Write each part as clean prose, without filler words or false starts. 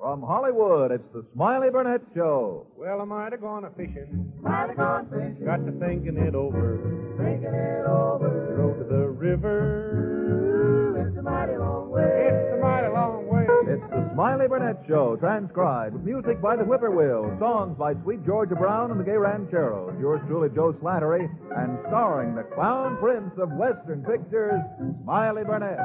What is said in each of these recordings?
From Hollywood, it's the Smiley Burnett Show. Well, I might have gone a-fishing. Might have gone fishing. Got to thinking it over. Thinking it over. Rode to the river. Ooh, it's a mighty long way. It's a mighty long way. It's the Smiley Burnett Show, transcribed with music by the Whippoorwills, songs by Sweet Georgia Brown and the Gay Rancheros, yours truly, Joe Slattery, and starring the Clown Prince of Western Pictures, Smiley Burnett.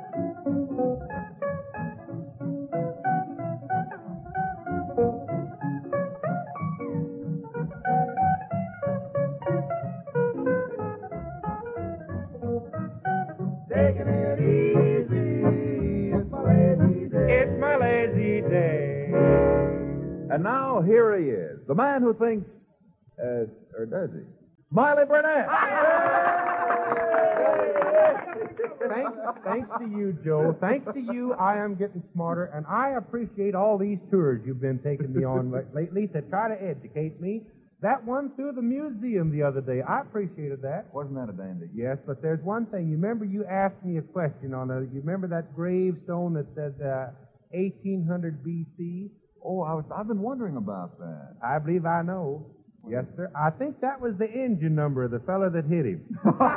Taking it easy. It's my lazy day. It's my lazy day. And now, here he is, the man who thinks, or does he? Smiley Burnett! Thanks to you, Joe. Thanks to you, I am getting smarter, and I appreciate all these tours you've been taking me on lately to try to educate me. That one through the museum the other day, I appreciated that. Wasn't that a dandy? Yes, but there's one thing. You remember you asked me a question on a, you remember that gravestone that said 1800 B.C.? Oh, I've been wondering about that. I believe I know. Yes, sir. I think that was the engine number of the fella that hit him.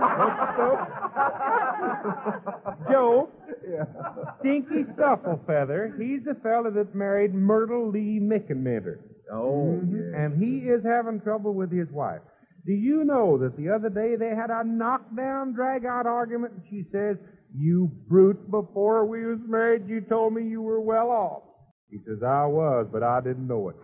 Joe, Yeah. Stinky Scufflefeather, he's the fella that married Myrtle Lee Mickenmenter. Oh, yeah. And he is having trouble with his wife. Do you know that the other day they had a knockdown, drag-out argument, and she says, "You brute, before we was married, you told me you were well off." He says, "I was, but I didn't know it."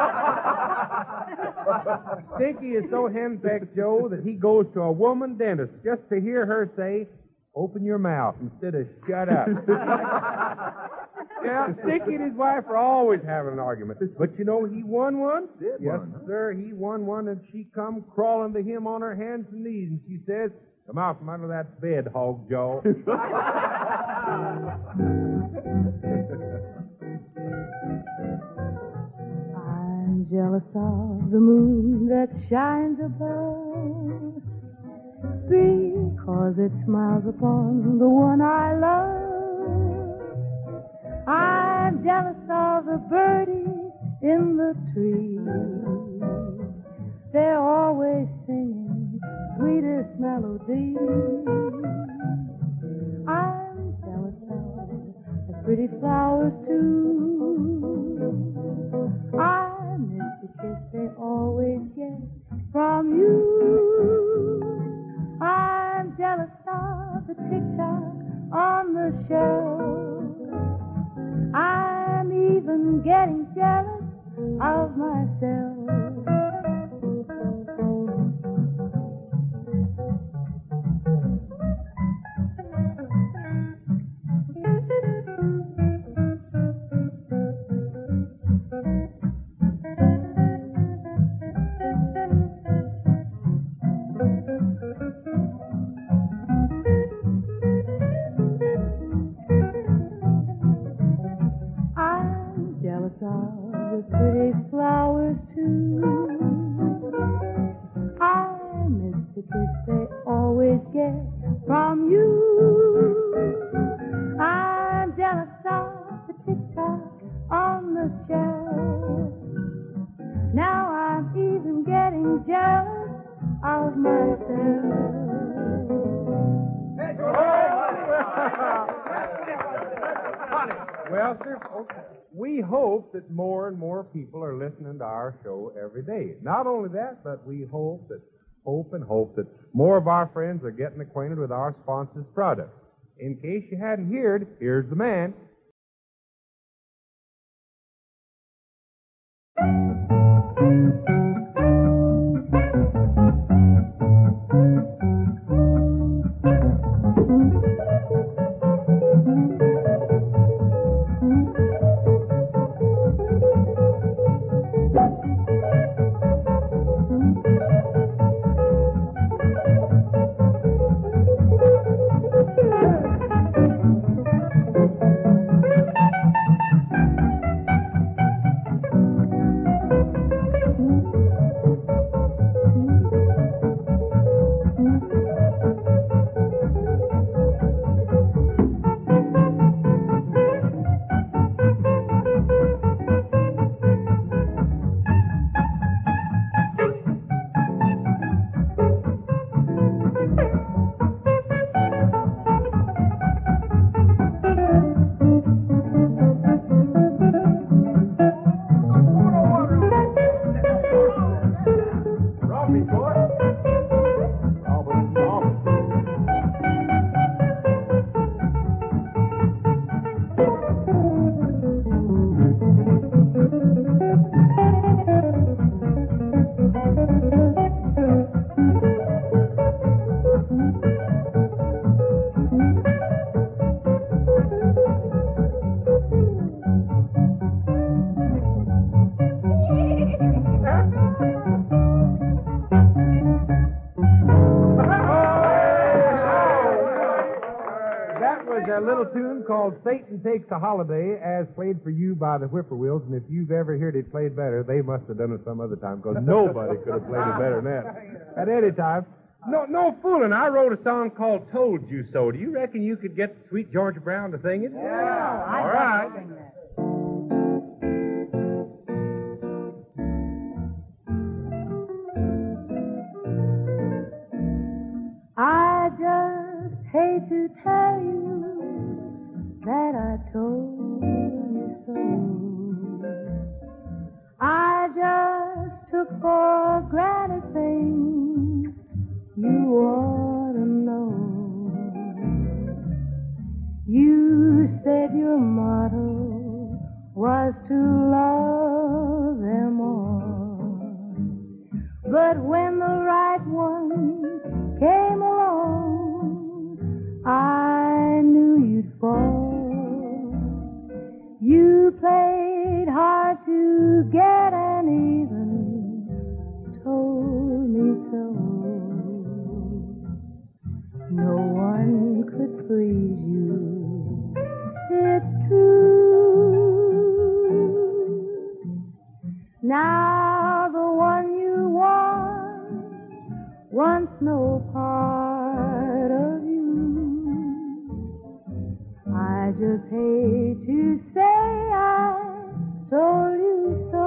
Stinky is so henpecked, Joe, that he goes to a woman dentist just to hear her say, "Open your mouth," instead of "Shut up." Yeah, Stinky and his wife are always having an argument. But you know, he won one. Did Yes, won, huh? sir, he won one, and she come crawling to him on her hands and knees, and she says, "Come out from under that bed, Hog Joe." I'm jealous of the moon that shines above, because it smiles upon the one I love. I'm jealous of the birdies in the trees. They're always singing sweetest melodies. I'm jealous of the pretty flowers, too. I miss the kiss they always get from you. I'm jealous of the tick-tock on the shelf. I'm even getting jealous of myself. I'm jealous of the pretty flowers, too. I miss the kiss they always get from you. I'm jealous of the tick-tock on the shelf. Now I'm even getting jealous of myself. Well, sir, we hope that more and more people are listening to our show every day. Not only that, but we hope that more of our friends are getting acquainted with our sponsor's products. In case you hadn't heard, here's the man. called Satan Takes a Holiday, as played for you by the Whippoorwills, and if you've ever heard it played better, they must have done it some other time, because nobody could have played it better than that at any time. No fooling. I wrote a song called Told You So. Do you reckon you could get Sweet Georgia Brown to sing it? Yeah. All right. I just hate to tell you that I told you so. I just took for granted things you ought to know. You said your motto was to love them all. But when the right one came along, I knew you'd fall. You played hard to get and even told me so. No one could please you, it's true. Now the one you want wants no part of you. I just hate to say I told you so.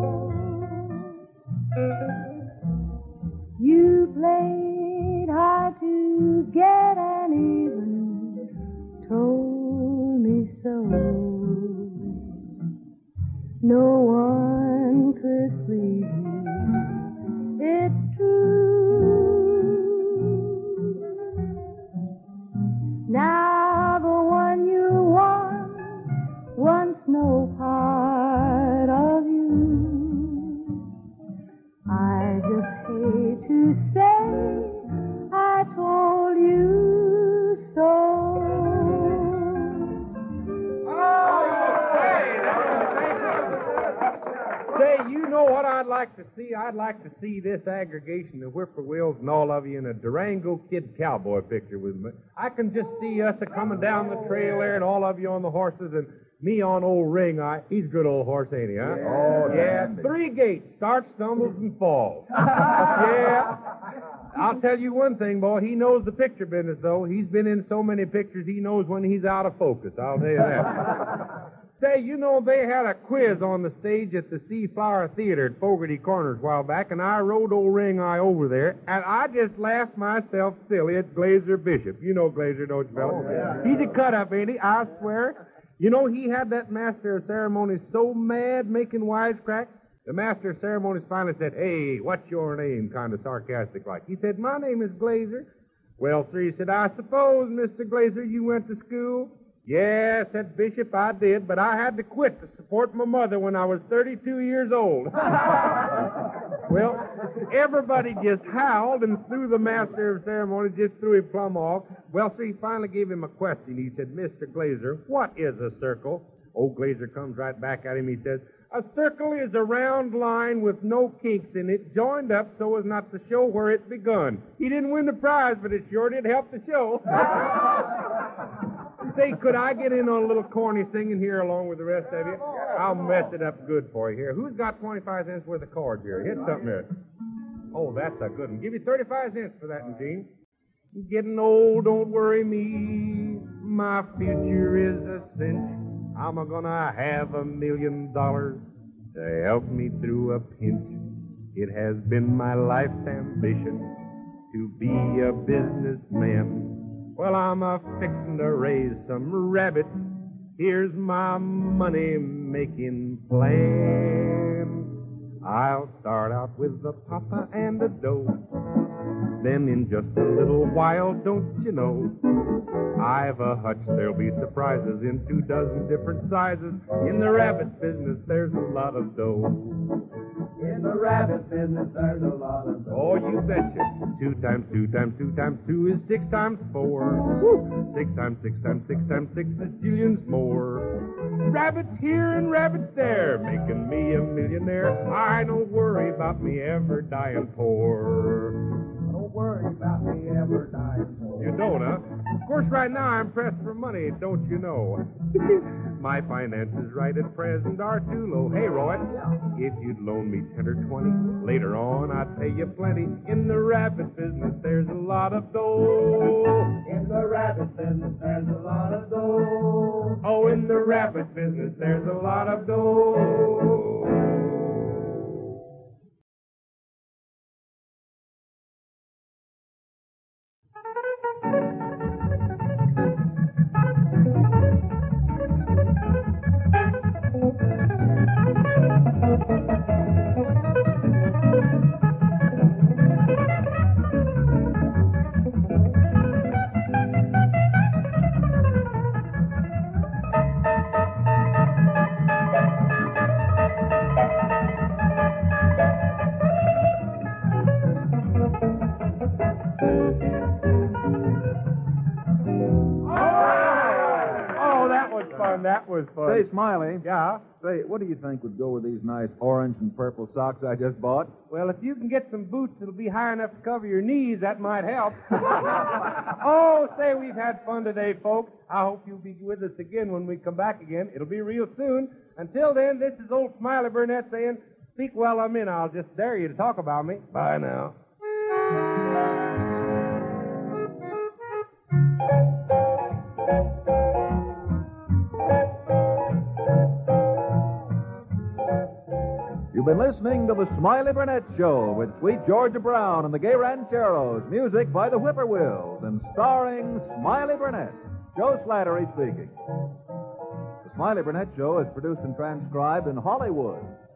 You played hard to get and even told me so. No one could please you, it's true. Now the one you want wants no part of you. I just hate to say I told you so. Say, you know what I'd like to see? I'd like to see this aggregation of Whippoorwills and all of you in a Durango Kid cowboy picture with me. I can just see us a-coming down the trail there and all of you on the horses and me on old Ring Eye. He's a good old horse, ain't he, huh? Yeah. 3 gates. Starts, stumbles, and falls. Yeah. I'll tell you one thing, boy. He knows the picture business, though. He's been in so many pictures, he knows when he's out of focus. I'll tell you that. Say, you know, they had a quiz on the stage at the Seaflower Theater at Fogarty Corners a while back, and I rode old Ring Eye over there, and I just laughed myself silly at Glazer Bishop. You know Glazer, don't you, fella? Oh, yeah. He's a cut-up, ain't he? I swear. You know, he had that master of ceremonies so mad making wisecracks. The master of ceremonies finally said, "Hey, what's your name?" kind of sarcastic like. He said, "My name is Glazer." "Well, sir," he said, "I suppose, Mr. Glazer, you went to school?" "Yeah," said Bishop, "I did, but I had to quit to support my mother when I was 32 years old." Well, everybody just howled and threw the master of ceremonies, just threw him plumb off. Well, sir, he finally gave him a question. He said, "Mr. Glazer, what is a circle?" Old Glazer comes right back at him. He says, "A circle is a round line with no kinks in it, joined up so as not to show where it begun." He didn't win the prize, but it sure did help the show. Say, could I get in on a little corny singing here along with the rest of you? I'll mess it up good for you here. Who's got 25 cents worth of cards here? Hit something here. Oh, that's a good one. Give you 35 cents for that one, Gene. Getting old, don't worry me. My future is a cinch. I'm gonna have $1 million to help me through a pinch. It has been my life's ambition to be a businessman. Well, I'm a-fixin' to raise some rabbits. Here's my money-making plan. I'll start out with a papa and a dough. Then in just a little while, don't you know, I've a hunch there'll be surprises in 24 different sizes. In the rabbit business, there's a lot of dough. In the rabbit business, there's a lot of dough. Oh, you betcha. 2 times 2 times 2 times 2 is 6 times 4. Woo. 6 times 6 times 6 times 6 is jillions more. Rabbits here and rabbits there, making me a millionaire. I don't worry about me ever dying poor. Don't worry about me ever dying poor. You don't, huh? Of course, right now I'm pressed for money, don't you know? My finances right at present are too low. Hey, Roy, if you'd loan me 10 or 20, later on I'd pay you plenty. In the rabbit business, there's a lot of dough. In the rabbit business, there's a lot of dough. Oh, in the rabbit business, there's a lot of dough. That was fun. Say, Smiley. Yeah? Say, what do you think would go with these nice orange and purple socks I just bought? Well, if you can get some boots that'll be high enough to cover your knees, that might help. Oh, say, we've had fun today, folks. I hope you'll be with us again when we come back again. It'll be real soon. Until then, this is old Smiley Burnett saying, speak while I'm in. I'll just dare you to talk about me. Bye now. You've been listening to the Smiley Burnett Show with Sweet Georgia Brown and the Gay Rancheros, music by the Whippoorwills, and starring Smiley Burnett. Joe Slattery speaking. The Smiley Burnett Show is produced and transcribed in Hollywood.